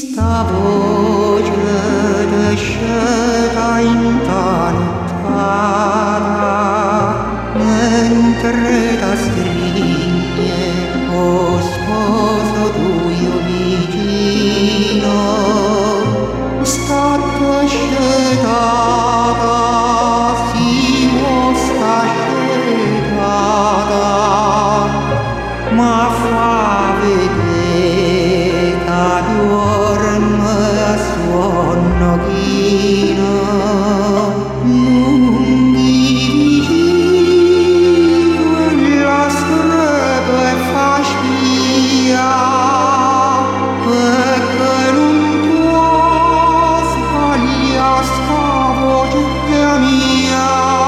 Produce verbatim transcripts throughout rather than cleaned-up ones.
sta voce desceta incantata mentre da strigne o sposo tuo vicino sta descetata si mostra scetata ma fa vedere che dorme a sonno chino lunghi vicino e la strega fa spia perché non può sbagliare sta voce mia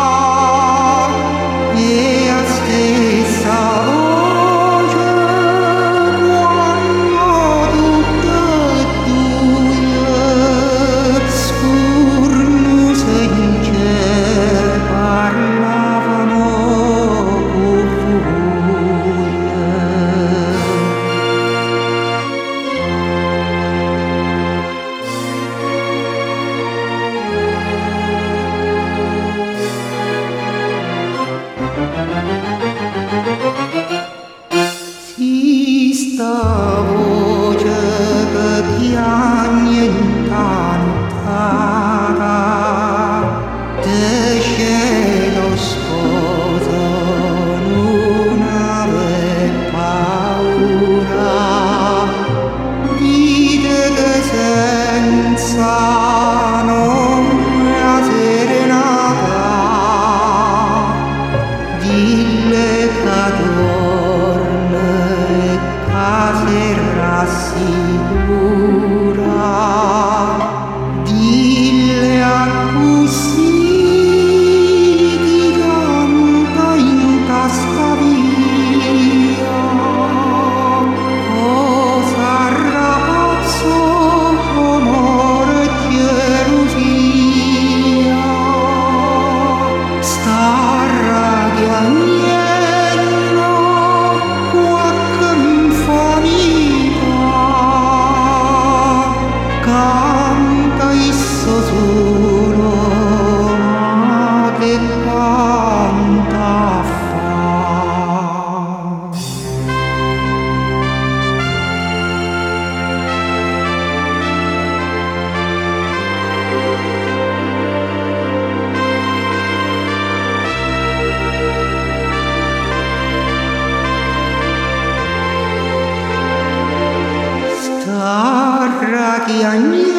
e a stessa voce quando tutte e due scurnuse in cielo parlavano con si sta voce che piagne incantata desce lo sposo non ave paura dite che senza nome serenata dille che dorme che si rassicura dille a così chi canta in tasca via cosa ragazzo amore e gelosia sta ragghiagnendo qualche infanità canta isso solo ma che canta fa sta ragghiagnendo